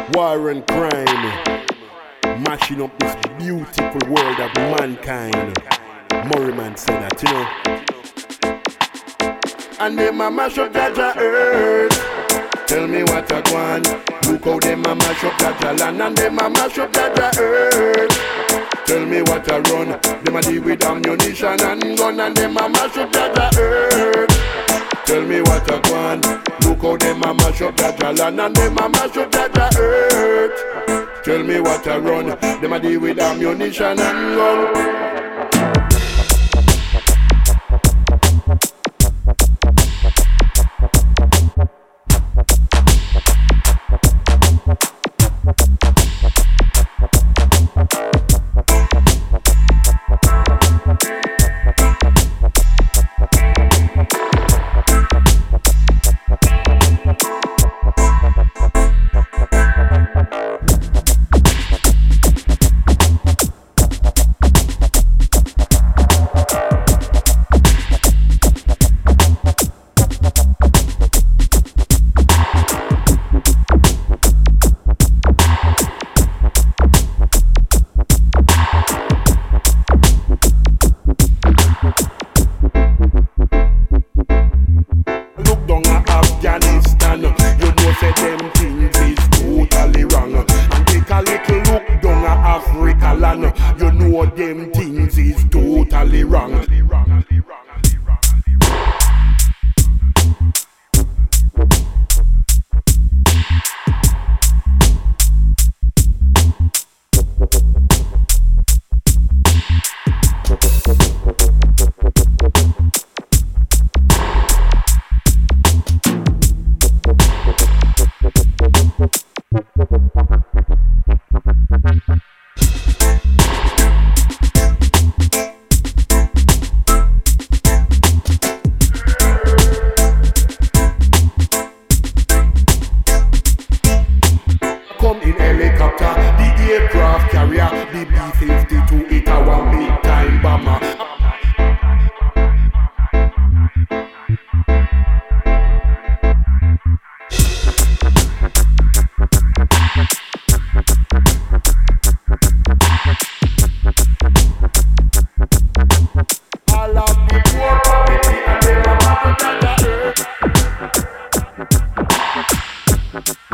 War and crime, mashing up this beautiful world of mankind. Murrayman said that, you know. And them a mash up Jaja earth. Tell me what I want. Look how them a mash up Jaja land. And them a mash up Jaja earth. Tell me what I run. Them a deal with ammunition and gun. And them a mash up Jaja earth. Tell me what I want. Look how them a mash up Jaja land. And them a mash up Jaja earth. Tell me what I run. Them a deal with ammunition and gun. You know them things is totally wrong. Come in helicopter, the aircraft carrier, the B-52, it a one big time bomber. All of the poor community and them a mad at the earth.